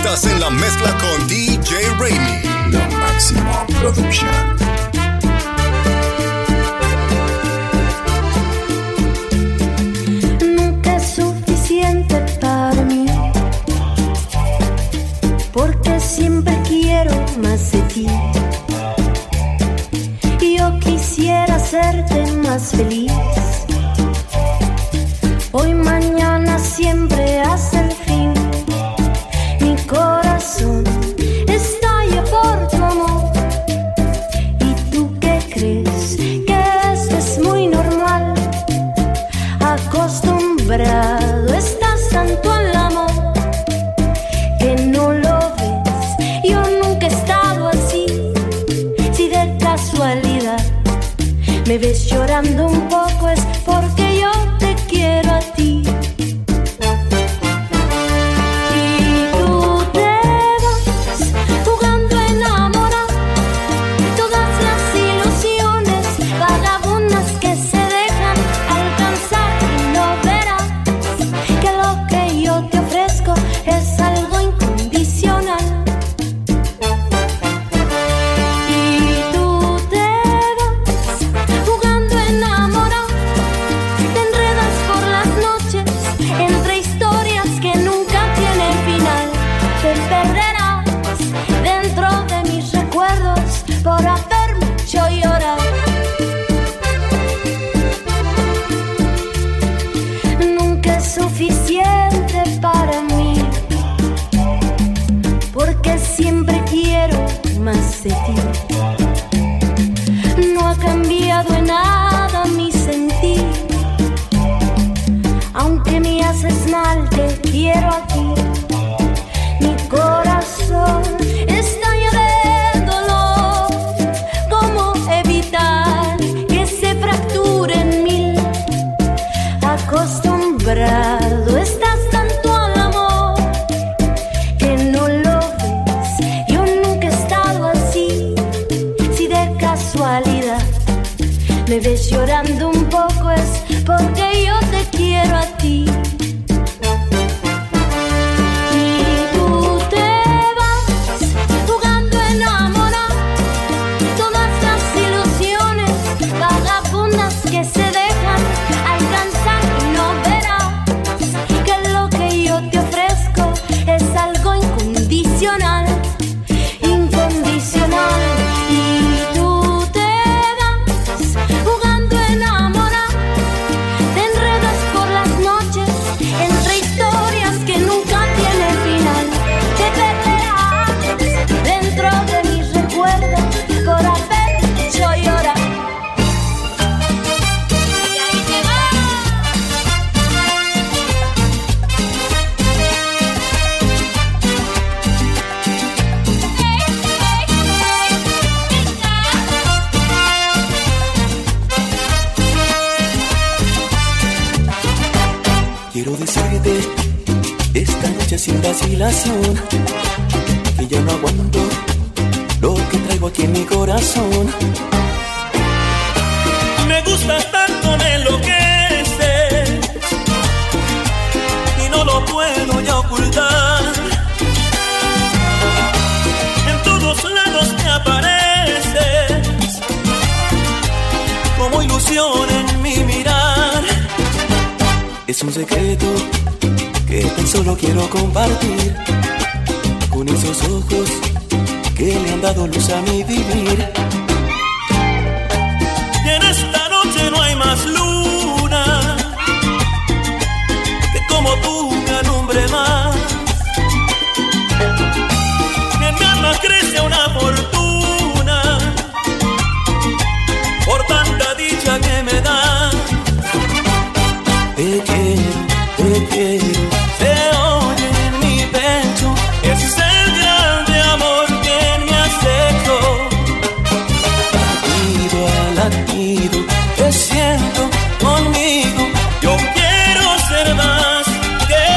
Estás en la mezcla con DJ Raimi. La Máxima Production. Nunca es suficiente para mí, porque siempre quiero más de ti. Yo quisiera hacerte más feliz. Hoy, mañana, siempre hasta el fin. Mi corazón estalla por tu amor. ¿Y tú qué crees? Que esto es muy normal. Acostumbrado estás tanto al amor que no lo ves. Yo nunca he estado así. Si de casualidad me ves llorando un poco, es porque yo te quiero a ti. De ti. No ha cambiado en nada mi sentir. Aunque me haces mal, te quiero aquí. Mi corazón está lleno de dolor. ¿Cómo evitar que se fracture en mil? Acostumbrado estás tanto al amor que no lo ves. Yo nunca he estado así. Si de casualidad me ves llorando un poco, es porque yo te quiero a ti. Y tú te vas jugando a enamorar. Todas las ilusiones vagabundas que se dejan alcanzar, y no verás que lo que yo te ofrezco es algo incondicional. Incondicional. Y tú te vas jugando a enamorar. Te enredas por las noches entre historias que nunca tienen final. Te perderás dentro de mis recuerdos por haber hecho llorar. Y ahí te Quiero decirte esta noche sin vacilación que ya no aguanto lo que traigo aquí en mi corazón. Me gustas tanto, me enloqueces y no lo puedo ya ocultar. En todos lados me apareces como ilusión en mi mirar. Es un secreto que tan solo quiero compartir con esos ojos que le han dado luz a mi vivir. Y en esta noche no hay más luna que como tú me alumbre más. En mi alma crece una fortuna por tanta dicha que me das. Te quiero, se oye en mi pecho, ese es el grande amor que me has hecho. Latido a latido, te siento conmigo, yo quiero ser más que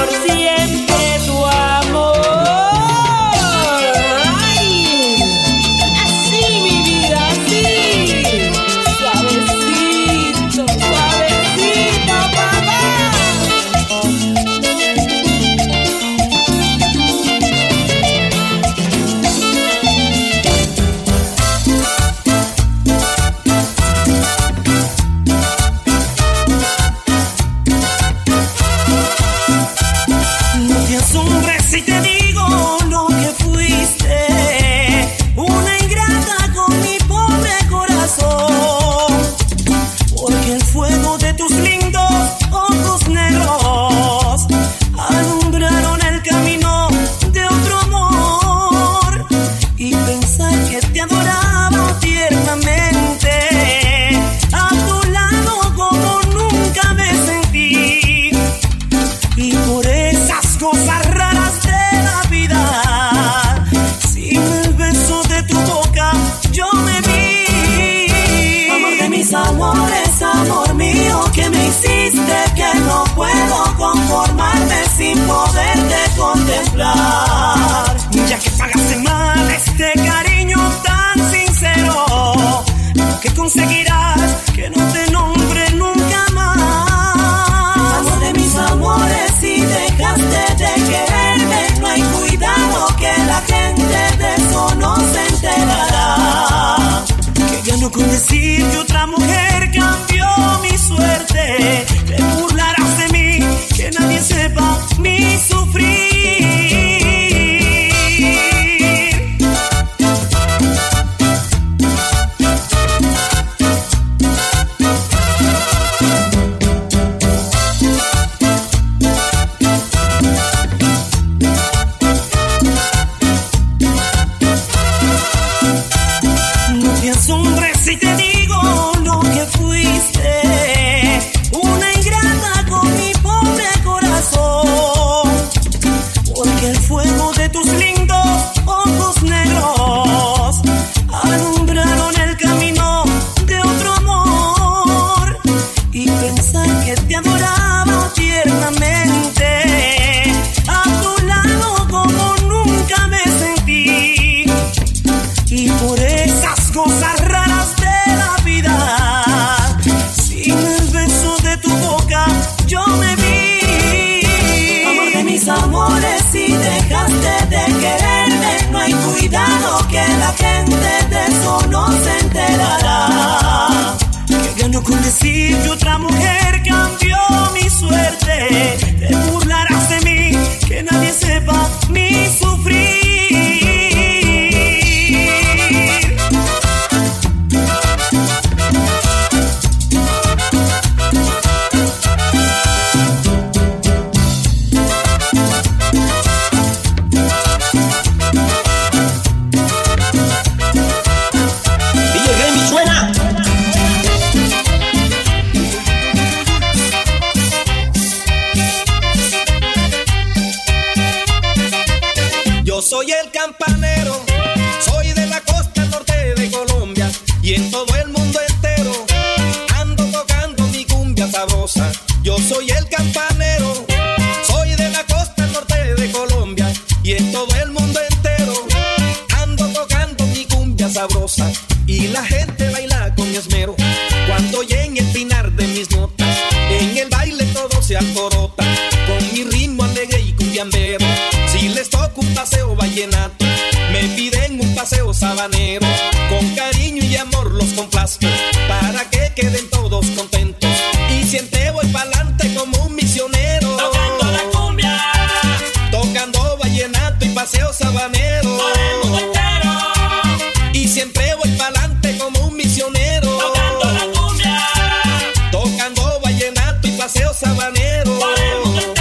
por siempre tu amor. Ay, así mi vida, así, suavecito, suavecito, papá. Si te digo lo que fuiste, una ingrata con mi pobre corazón, porque el fuego de tus lindos ojos negros alumbraron el camino de otro amor, y pensar que te adoraba tiernamente, a tu lado como nunca me sentí, y por esas cosas raras de la vida, sin el beso de tu boca yo me vi. Amor de mis amores, amor mío, que me hiciste, que no puedo conformarme sin poderte contemplar. Ya que pagaste mal este cariño tan sincero, lo que conseguirás que no te nombre nunca más. Amor de mis amores, si dejaste de quererme, no hay cuidado que la gente de eso no se enterará. Que ya no con decir que otra mujer cambió mi suerte, te burlarás de mí, que nadie sepa mi sufrir. Si te digo lo que fuiste, una ingrata con mi pobre corazón, porque el fuego de tus lindos ojos negros alumbraron el camino de otro amor, y pensar que te adoraba tiernamente, a tu lado como nunca me sentí, y por esas cosas raras de la vida, sin el beso de tu boca yo me vi. Amor de mis amores, si dejaste de quererme, no hay cuidado que la gente de eso no se enterará. Que gano con decir que otra mujer cambió mi suerte, te burlarás de mí, que nadie sepa mi sufrir. Soy el campanero, soy de la costa norte de Colombia, y en todo el mundo entero ando tocando mi cumbia sabrosa. Yo soy el campanero, soy de la costa norte de Colombia, y en todo el mundo entero ando tocando mi cumbia sabrosa. Y la gente baila con esmero cuando oye en el pinar de mis notas. En el baile todo se alborota con mi ritmo alegre y cumbiambero. Si les toco un paseo vallenato, me piden un paseo sabanero. Con cariño y amor los complazco para que queden todos contentos. Y siempre voy pa'lante como un misionero, Tocando la cumbia, tocando vallenato y paseo sabanero. por el mundo entero, Y siempre voy pa'lante como un misionero, tocando la cumbia, tocando vallenato y paseo sabanero. por el mundo entero.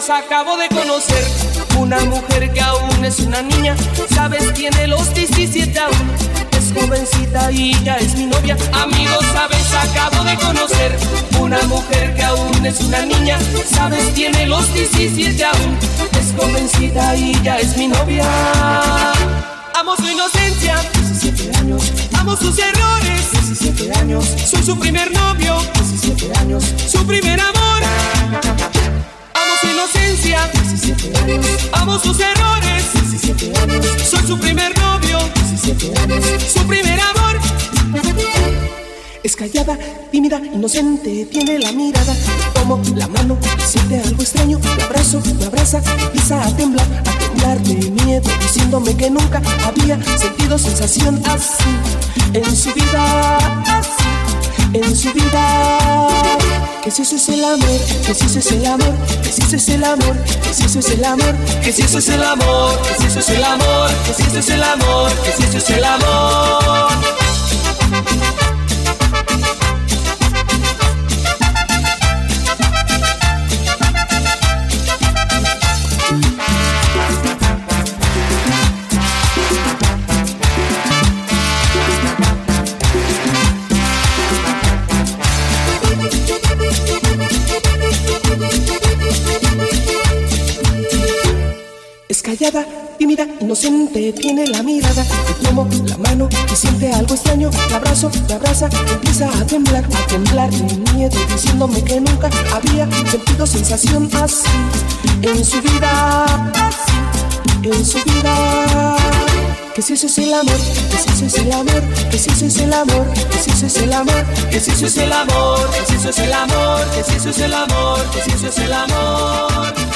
amigos, acabo de conocer una mujer que aún es una niña. Sabes, tiene los 17 aún. Es jovencita y ya es mi novia. Amigos, sabes, acabo de conocer una mujer que aún es una niña. Sabes, tiene los 17 aún. Es jovencita y ya es mi novia. Amo su inocencia, 17 años. Amo sus errores, 17 años. Soy su primer novio, 17 años. Su primer amor. Amo su inocencia, 17 años. Amo sus errores, 17 años. Soy su primer novio, 17 años. Su primer amor. Es callada, tímida, inocente, tiene la mirada. Tomo la mano, siente algo extraño. La abrazo, me abraza, empieza a temblar de miedo, diciéndome que nunca había sentido sensación así en su vida, así en su vida. Que si eso es el amor, que si eso es el amor, que si eso es el amor, que si eso es el amor, que si eso es el amor, que si eso es el amor, que si eso es el amor, que si eso es el amor. Es callada, tímida, inocente, tiene la mirada. Le tomo la mano y siente algo extraño. La abrazo, me abraza, empieza a temblar de miedo, diciéndome que nunca había sentido sensación así en su vida, así en su vida. Que si eso es el amor, que si eso es el amor, que si eso es el amor, que si eso es el amor, que si eso es el amor, que si eso es el amor, que si eso es el amor, que si eso es el amor.